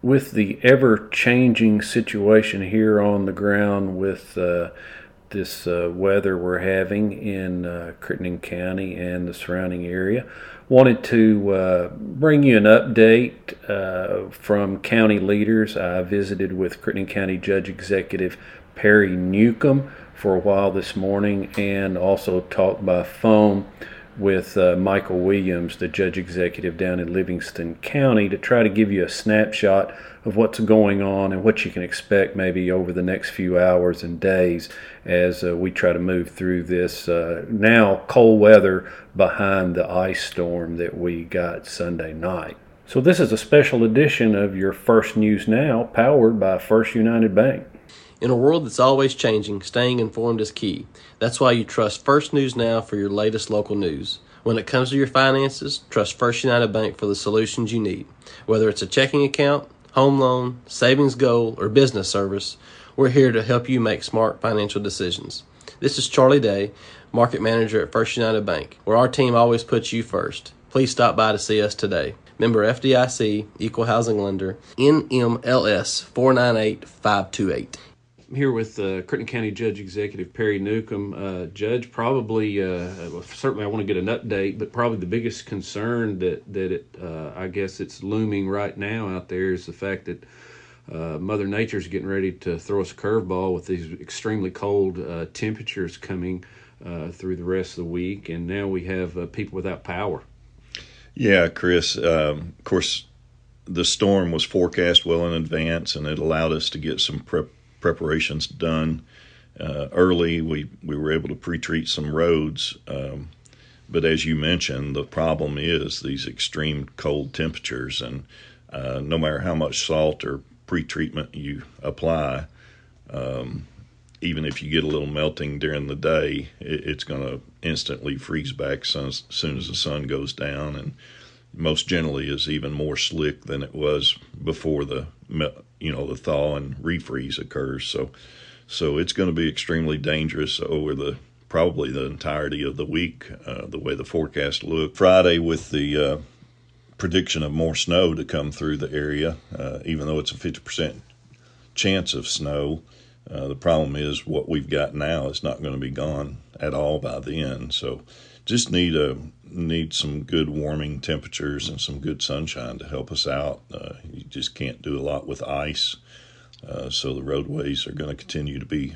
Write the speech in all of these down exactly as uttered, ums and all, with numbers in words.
with the ever-changing situation here on the ground with uh, this uh, weather we're having in uh, Crittenden County and the surrounding area, wanted to uh, bring you an update uh, from county leaders. I visited with Crittenden County Judge Executive Perry Newcomb for a while this morning, and also talked by phone with uh, Michael Williams, the Judge Executive down in Livingston County, to try to give you a snapshot of what's going on and what you can expect maybe over the next few hours and days as uh, we try to move through this uh, now cold weather behind the ice storm that we got Sunday night. So this is a special edition of your First News Now, powered by First United Bank. In a world that's always changing, staying informed is key. That's why you trust First News Now for your latest local news. When it comes to your finances, trust First United Bank for the solutions you need. Whether it's a checking account, home loan, savings goal, or business service, we're here to help you make smart financial decisions. This is Charlie Day, Market Manager at First United Bank, where our team always puts you first. Please stop by to see us today. Member F D I C, Equal Housing Lender, N M L S four nine eight five two eight. I'm here with uh, Crittenden County Judge Executive Perry Newcomb. Uh, Judge, probably, uh, well, certainly I want to get an update, but probably the biggest concern that, that it, uh, I guess it's looming right now out there is the fact that uh, Mother Nature's getting ready to throw us a curveball with these extremely cold uh, temperatures coming uh, through the rest of the week, and now we have uh, people without power. Yeah, Chris, um, of course, the storm was forecast well in advance, and it allowed us to get some prep preparations done uh, early. We we were able to pre-treat some roads, um, but as you mentioned, the problem is these extreme cold temperatures, and uh, no matter how much salt or pre-treatment you apply, um, even if you get a little melting during the day, it, it's going to instantly freeze back as soon, soon as the sun goes down, and most generally is even more slick than it was before the you know the thaw and refreeze occurs. So so it's going to be extremely dangerous over the probably the entirety of the week, uh, the way the forecast looked. Friday, with the uh, prediction of more snow to come through the area, uh, even though it's a fifty percent chance of snow, uh, the problem is what we've got now is not going to be gone at all by then. So just need a need some good warming temperatures and some good sunshine to help us out. Uh, you just can't do a lot with ice, uh, so the roadways are going to continue to be.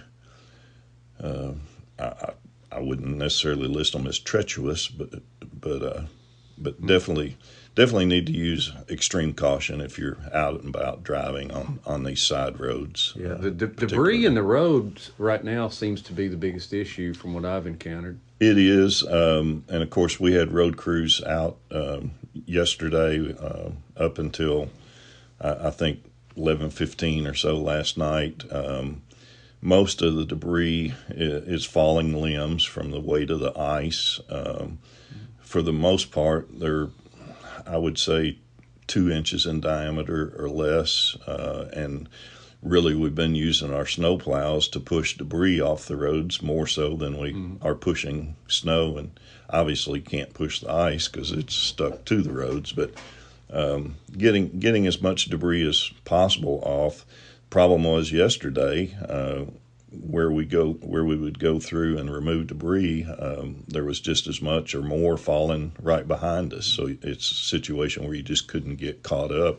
Uh, I, I wouldn't necessarily list them as treacherous, but but uh, but definitely definitely need to use extreme caution if you're out and about driving on, on these side roads. Yeah, the de- debris in the roads right now seems to be the biggest issue from what I've encountered. It is, um, and of course we had road crews out um, yesterday uh, up until I, I think eleven fifteen or so last night. Um, most of the debris is falling limbs from the weight of the ice. Um, for the most part, they're, I would say, two inches in diameter or less, uh, and really we've been using our snow plows to push debris off the roads more so than we mm. are pushing snow, and obviously can't push the ice because it's stuck to the roads, but um, getting getting as much debris as possible off. Problem was yesterday, uh, where we go where we would go through and remove debris, um, there was just as much or more falling right behind us. So it's a situation where you just couldn't get caught up,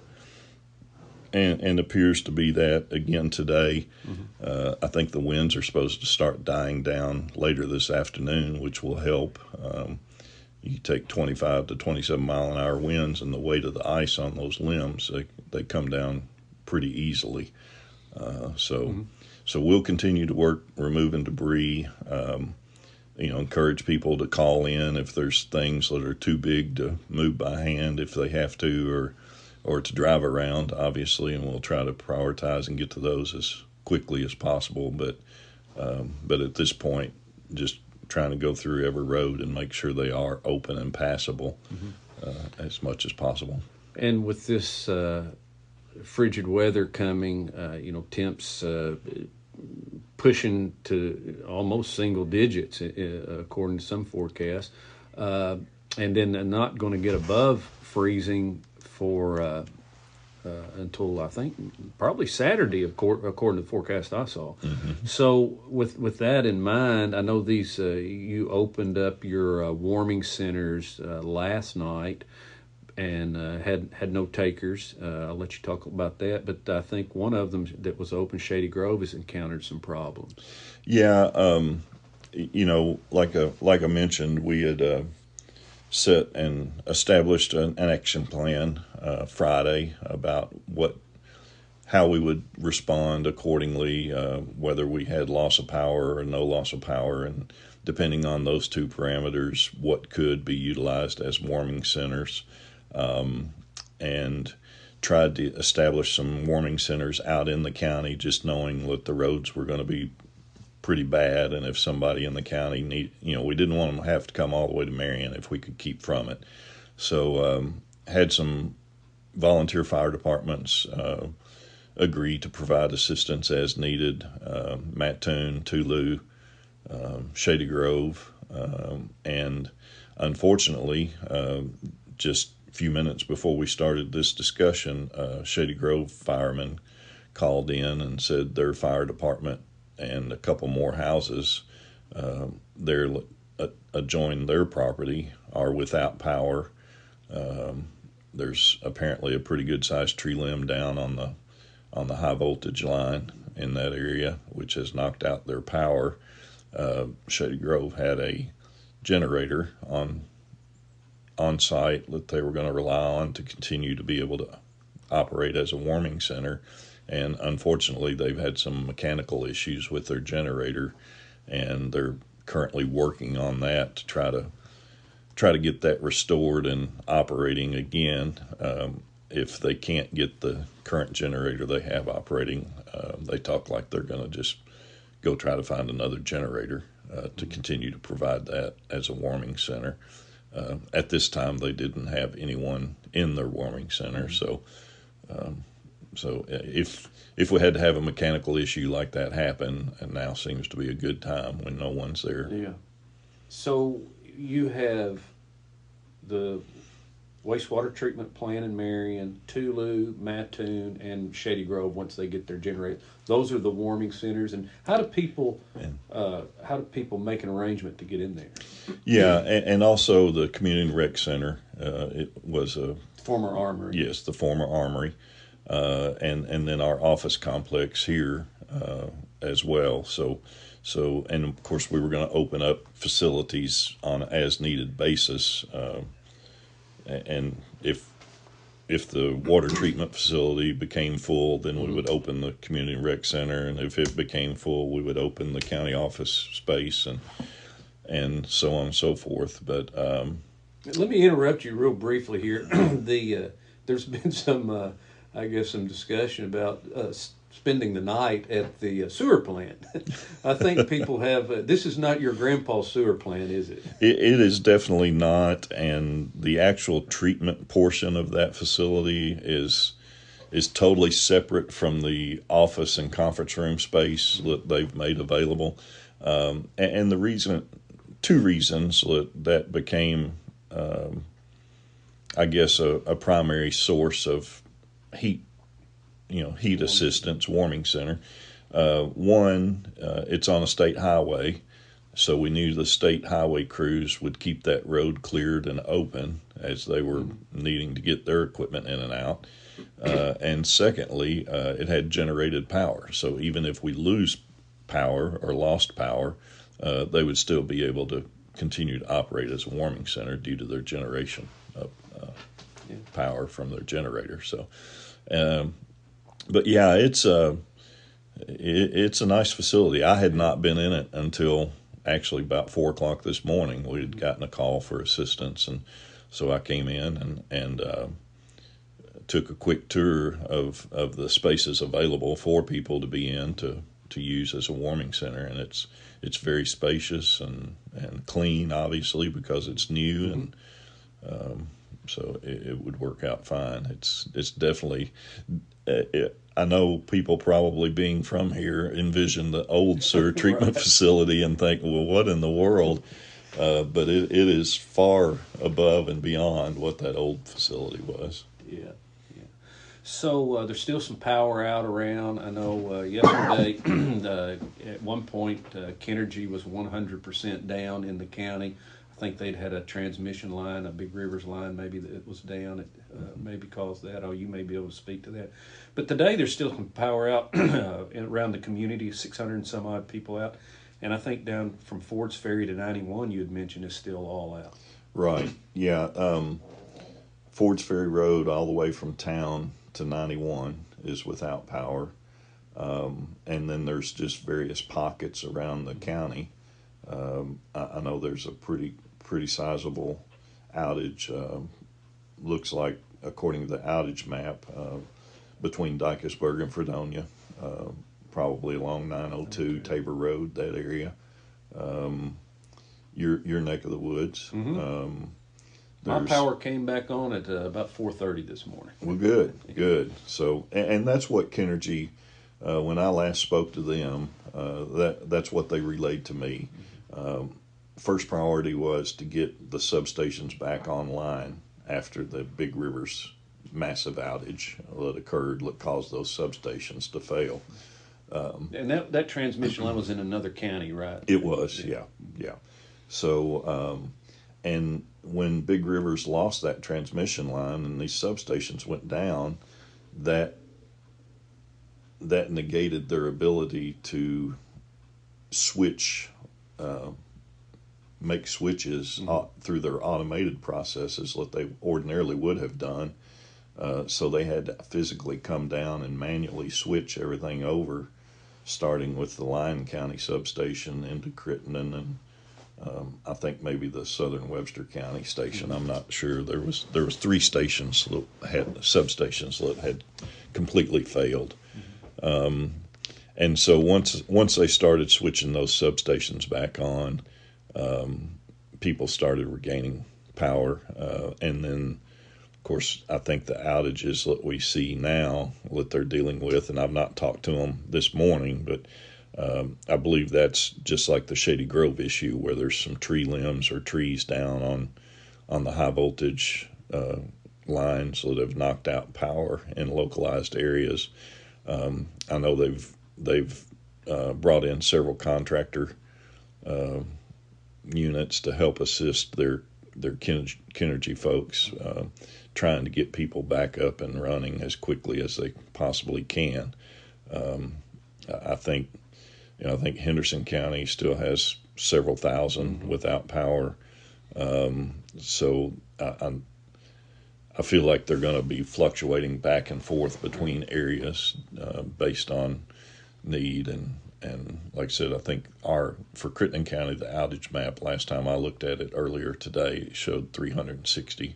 and and appears to be that again today. Mm-hmm. Uh, I think the winds are supposed to start dying down later this afternoon, which will help. Um, you take twenty-five to twenty-seven mile an hour winds, and the weight of the ice on those limbs, they, they come down pretty easily. Uh, so. Mm-hmm. So we'll continue to work removing debris, um, you know, encourage people to call in if there's things that are too big to move by hand if they have to, or or to drive around, obviously, and we'll try to prioritize and get to those as quickly as possible. But um, but at this point, just trying to go through every road and make sure they are open and passable mm-hmm. uh, as much as possible. And with this uh, frigid weather coming, uh, you know, temps uh, pushing to almost single digits, uh, according to some forecasts, uh, and then not going to get above freezing for uh, uh, until I think probably Saturday, of course, according to the forecast I saw. Mm-hmm. So with with that in mind, I know these uh, you opened up your uh, warming centers uh, last night and uh, had had no takers. Uh, I'll let you talk about that. But I think one of them that was open, Shady Grove, has encountered some problems. Yeah, um, you know, like a like I mentioned, we had uh, set and established an, an action plan uh, Friday about what how we would respond accordingly, uh, whether we had loss of power or no loss of power, and depending on those two parameters, what could be utilized as warming centers. Um, and tried to establish some warming centers out in the county, just knowing that the roads were going to be pretty bad, and if somebody in the county need, you know, we didn't want them to have to come all the way to Marion if we could keep from it. So um, had some volunteer fire departments uh, agree to provide assistance as needed. Uh, Mattoon, Tulu, um, Shady Grove, um, and unfortunately, uh, just a few minutes before we started this discussion, uh, Shady Grove firemen called in and said their fire department and a couple more houses uh, there uh, adjoin their property are without power. Um, there's apparently a pretty good sized tree limb down on the on the high voltage line in that area, which has knocked out their power. Uh, Shady Grove had a generator on on site that they were going to rely on to continue to be able to operate as a warming center. And unfortunately, they've had some mechanical issues with their generator, and they're currently working on that to try to try to get that restored and operating again. Um, if they can't get the current generator they have operating, uh, they talk like they're going to just go try to find another generator uh, to continue to provide that as a warming center. Uh, at this time, they didn't have anyone in their warming center, so um, so if if we had to have a mechanical issue like that happen, and now seems to be a good time when no one's there. Yeah. So you have the wastewater treatment plant in Marion, Tulu, Mattoon, and Shady Grove. Once they get their generator, those are the warming centers. And how do people uh, how do people make an arrangement to get in there? Yeah, and, and also the community rec center. Uh, it was a former armory. Yes, the former armory, uh, and and then our office complex here uh, as well. So. So, and of course, we were going to open up facilities on an as-needed basis, uh, and if if the water treatment facility became full, then we would open the community rec center, and if it became full, we would open the county office space, and and so on and so forth. But um, let me interrupt you real briefly here. the uh, there's been some, uh, I guess, some discussion about Uh, spending the night at the uh, sewer plant. I think people have, uh, this is not your grandpa's sewer plant, is it? it? It is definitely not, and the actual treatment portion of that facility is is totally separate from the office and conference room space that they've made available. Um, and, and the reason, two reasons that that became, um, I guess, a, a primary source of heat you know, heat assistance warming center. Uh, one, uh, it's on a state highway, so we knew the state highway crews would keep that road cleared and open as they were needing to get their equipment in and out. Uh, and secondly, uh, it had generated power, so even if we lose power or lost power, uh, they would still be able to continue to operate as a warming center due to their generation of uh, yeah. power from their generator. So, um, But yeah, it's a it, it's a nice facility. I had not been in it until actually about four o'clock this morning. We had gotten a call for assistance, and so I came in and and uh, took a quick tour of, of the spaces available for people to be in to, to use as a warming center. And it's it's very spacious and, and clean, obviously, because it's new, and um, so it, it would work out fine. It's it's definitely. It, I know people probably being from here envision the old sewer treatment right. facility and think, well, what in the world? Uh, but it, it is far above and beyond what that old facility was. Yeah, yeah. So uh, there's still some power out around. I know uh, yesterday, uh, at one point, uh, Kenergy was one hundred percent down in the county. I think they'd had a transmission line, a Big Rivers line, maybe that was down. It uh, maybe caused that. Oh, you may be able to speak to that. But today there's still some power out uh, around the community, six hundred and some odd people out. And I think down from Ford's Ferry to ninety-one, you had mentioned, is still all out. Right. Yeah. Um, Ford's Ferry Road all the way from town to ninety-one is without power. Um, and then there's just various pockets around the county. Um, I, I know there's a pretty pretty sizable outage. Uh, looks like, according to the outage map, uh, between Dykesburg and Fredonia, uh, probably along nine oh two Tabor Road, that area. Um, your your neck of the woods. Mm-hmm. Um, My power came back on at uh, about four thirty this morning. Well, good, good. So, and, and that's what Kenergy, uh, when I last spoke to them, uh, that that's what they relayed to me. Um, first priority was to get the substations back online after the Big Rivers massive outage that occurred that caused those substations to fail. Um, and that, that transmission line was in another county, right? It was, yeah, yeah. So, um, and when Big Rivers lost that transmission line and these substations went down, that that negated their ability to switch, uh, make switches mm-hmm. uh, through their automated processes that they ordinarily would have done. Uh, so they had to physically come down and manually switch everything over, starting with the Lyon County substation into Crittenden and um, I think maybe the Southern Webster County station. I'm not sure. There was there was three stations that had substations that had completely failed, um, and so once once they started switching those substations back on, um, people started regaining power, uh, and then. Of course, I think the outages that we see now that they're dealing with, and I've not talked to them this morning, but um, I believe that's just like the Shady Grove issue where there's some tree limbs or trees down on on the high voltage uh, lines that have knocked out power in localized areas. Um, I know they've they've uh, brought in several contractor uh, units to help assist their their Kenergy folks, uh, trying to get people back up and running as quickly as they possibly can. Um, I think, you know, I think Henderson County still has several thousand mm-hmm. without power. Um, so I, I'm, I feel like they're going to be fluctuating back and forth between areas uh, based on need and. And like I said, I think our for Crittenden County, the outage map last time I looked at it earlier today showed three hundred sixty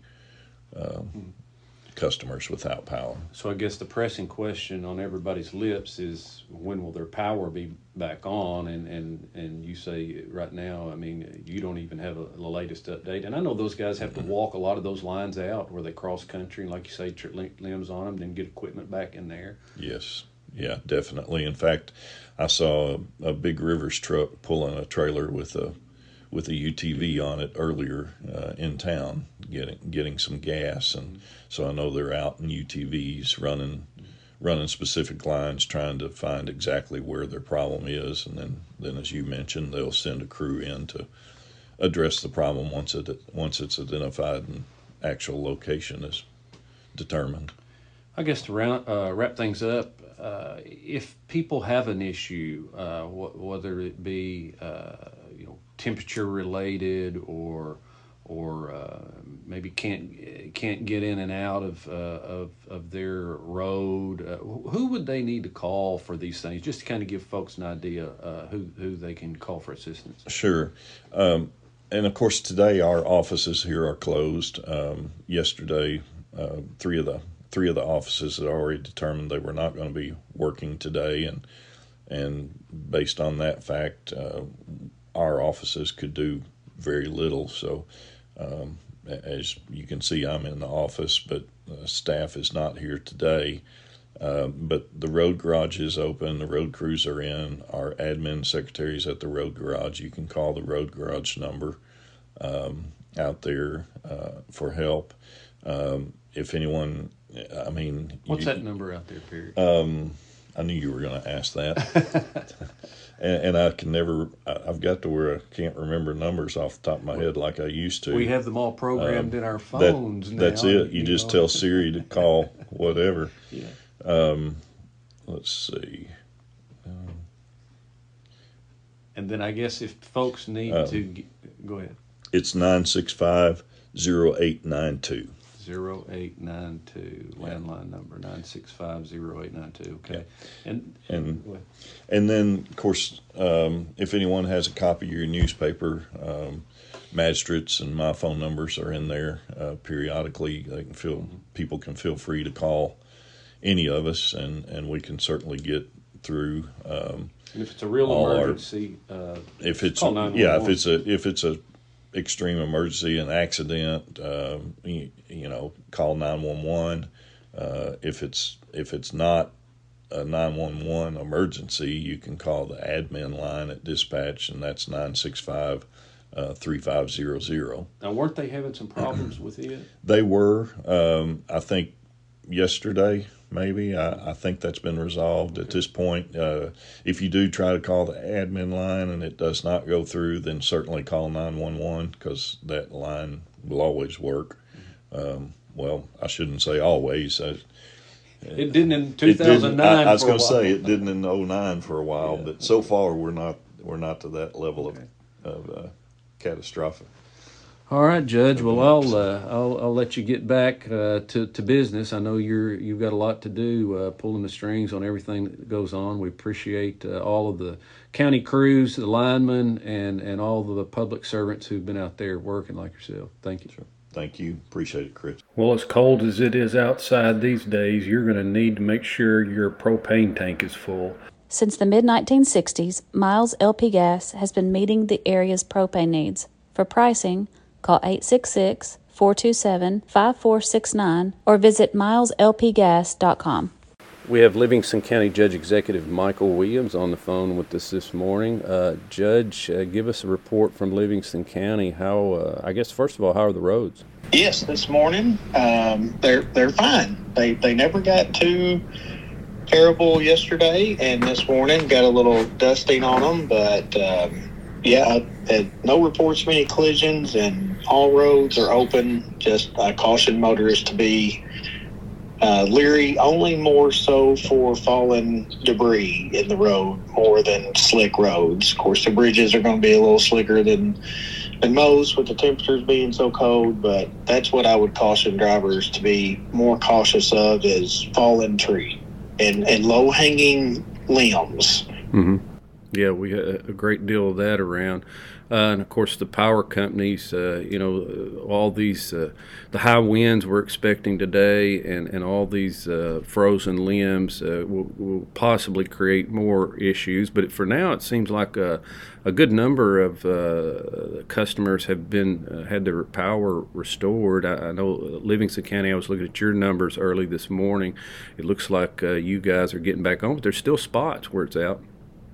um, hmm. customers without power. So I guess the pressing question on everybody's lips is when will their power be back on? And, and, and you say right now, I mean, you don't even have a, the latest update. And I know those guys have to walk a lot of those lines out where they cross country and, like you say, limbs on them, then get equipment back in there. Yes. Yeah, definitely. In fact, I saw a, a Big Rivers truck pulling a trailer with a with a U T V on it earlier uh, in town, getting getting some gas, and so I know they're out in U T Vs running running specific lines, trying to find exactly where their problem is, and then, then as you mentioned, they'll send a crew in to address the problem once it once it's identified and actual location is determined. I guess to round, uh, wrap things up, uh, if people have an issue, uh, wh- whether it be uh, you know temperature related or or uh, maybe can't can't get in and out of uh, of of their road, uh, who would they need to call for these things? Just to kind of give folks an idea uh, who who they can call for assistance. Sure. Um, and of course, today our offices here are closed. Um, yesterday, uh, three of the Three of the offices had already determined they were not going to be working today, and and based on that fact, uh, our offices could do very little. So, um, as you can see, I'm in the office, but uh, staff is not here today. Uh, but the road garage is open. The road crews are in. Our admin secretaries at the road garage. You can call the road garage number um, out there uh, for help. Um, if anyone, I mean, what's you, that number out there, Perry? Um, I knew you were going to ask that, and, and I can never. I've got to where I can't remember numbers off the top of my head like I used to. We have them all programmed um, in our phones that, now. That's it. You, you just know. Tell Siri to call whatever. Yeah. Um, let's see. Um, and then I guess if folks need um, to get, go ahead. It's nine six five zero eight nine two. Zero eight nine two landline number nine six five zero eight nine two. Okay, yeah. and and and then of course, um, if anyone has a copy of your newspaper, um, magistrates and my phone numbers are in there. Uh, periodically, they can feel mm-hmm. people can feel free to call any of us, and, and we can certainly get through. Um, and if it's a real emergency, our, uh, if it's a, yeah, if it's a if it's a extreme emergency, an accident, uh, you, you know, call nine one one. Uh, if it's if it's not a nine one one emergency, you can call the admin line at dispatch, and that's nine six five three five zero zero. Now, weren't they having some problems with it? They were. Um, I think yesterday, maybe. I, I think that's been resolved okay. at this point. Uh, if you do try to call the admin line and it does not go through, then certainly call nine one one, because that line will always work. Um, well, I shouldn't say always. I, it didn't in two thousand nine. I, I was going to say it didn't in oh nine for a while, yeah. but so far we're not we're not to that level okay. of of uh, catastrophic. All right, Judge. Well, I'll uh, I'll I'll let you get back uh, to to business. I know you're you've got a lot to do, uh, pulling the strings on everything that goes on. We appreciate uh, all of the county crews, the linemen, and and all of the public servants who've been out there working like yourself. Thank you. Sure. Thank you. Appreciate it, Chris. Well, as cold as it is outside these days, you're going to need to make sure your propane tank is full. Since the mid nineteen sixties, Miles L P Gas has been meeting the area's propane needs. For pricing, call eight six six, four two seven, five four six nine or visit miles l p gas dot com. We have Livingston County Judge Executive Michael Williams on the phone with us this morning. Uh, Judge, uh, give us a report from Livingston County. How, uh, I guess, first of all, how are the roads? Yes, this morning um, they're they're fine. They they never got too terrible yesterday, and this morning got a little dusting on them, but. Um, Yeah, I had no reports of any collisions, and all roads are open. Just I caution motorists to be uh, leery, only more so for fallen debris in the road more than slick roads. Of course, the bridges are going to be a little slicker than than most with the temperatures being so cold, but that's what I would caution drivers to be more cautious of is fallen tree and, and low-hanging limbs. Mm-hmm. Yeah, we had a great deal of that around. Uh, and, of course, the power companies, uh, you know, all these, uh, the high winds we're expecting today and, and all these uh, frozen limbs uh, will, will possibly create more issues. But for now, it seems like a, a good number of uh, customers have been uh, had their power restored. I, I know Livingston County, I was looking at your numbers early this morning. It looks like uh, you guys are getting back on, but there's still spots where it's out.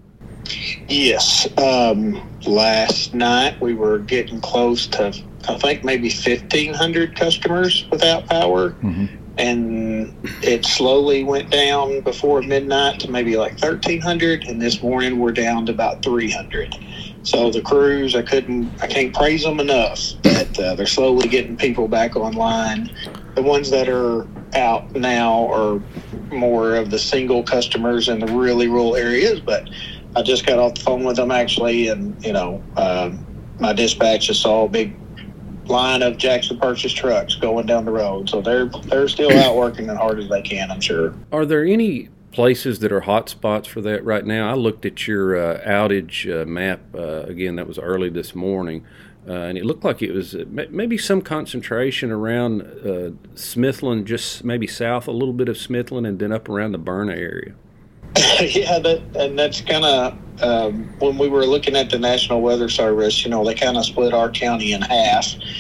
Yes. Um, last night we were getting close to, I think, maybe fifteen hundred customers without power. Mm-hmm. And it slowly went down before midnight to maybe like thirteen hundred. And this morning we're down to about three hundred. So the crews, I couldn't, I can't praise them enough that uh, they're slowly getting people back online. The ones that are out now are more of the single customers in the really rural areas, but I just got off the phone with them actually, and you know, um, my dispatch just saw a big line of Jackson Purchase trucks going down the road, so they're they're still out working as hard as they can, I'm sure. Are there any places that are hot spots for that right now? I looked at your uh, outage uh, map uh, again. That was early this morning, uh, and it looked like it was uh, maybe some concentration around uh, Smithland, just maybe south a little bit of Smithland, and then up around the Burna area. Yeah, that, and that's kind of, um, when we were looking at the National Weather Service, you know, they kind of split our county in half.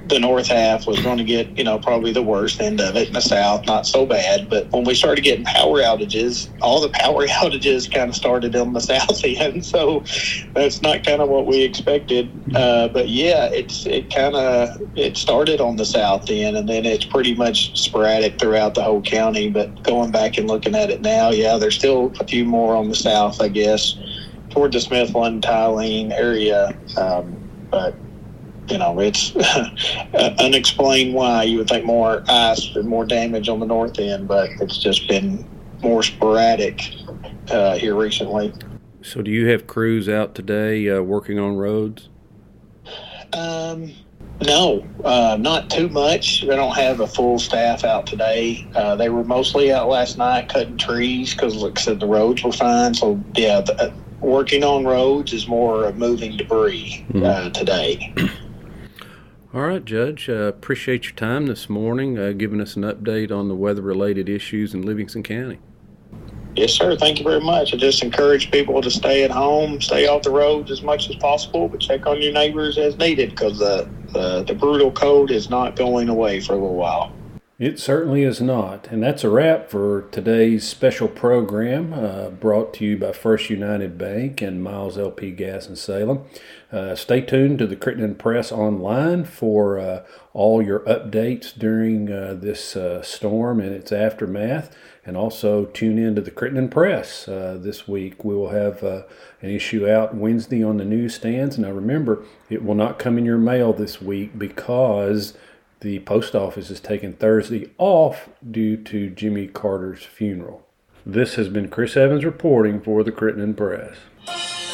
the north half was going to get, you know, probably the worst end of it, in the south, not so bad. But when we started getting power outages, all the power outages kind of started on the south end. So that's not kind of what we expected. Uh, but yeah, it's it kind of it started on the south end, and then it's pretty much sporadic throughout the whole county. But going back and looking at it now, yeah, there's still a few more on the south, I guess, toward the Smithland, Tyleen area. Um, but You know, it's unexplained why. You would think more ice and more damage on the north end, but it's just been more sporadic uh, here recently. So do you have crews out today uh, working on roads? Um, no, uh, not too much. They don't have a full staff out today. Uh, they were mostly out last night cutting trees because, like I said, the roads were fine. So, yeah, the, uh, working on roads is more of moving debris uh, mm-hmm. today. All right, Judge. Uh, appreciate your time this morning, uh, giving us an update on the weather-related issues in Livingston County. Yes, sir. Thank you very much. I just encourage people to stay at home, stay off the roads as much as possible, but check on your neighbors as needed because the, the, the brutal cold is not going away for a little while. It certainly is not. And that's a wrap for today's special program uh, brought to you by First United Bank and Miles L P Gas in Salem. Uh, stay tuned to the Crittenden Press online for uh, all your updates during uh, this uh, storm and its aftermath. And also tune in to the Crittenden Press uh, this week. We will have uh, an issue out Wednesday on the newsstands. Now remember, it will not come in your mail this week because the post office is taking Thursday off due to Jimmy Carter's funeral. This has been Chris Evans reporting for the Crittenden Press.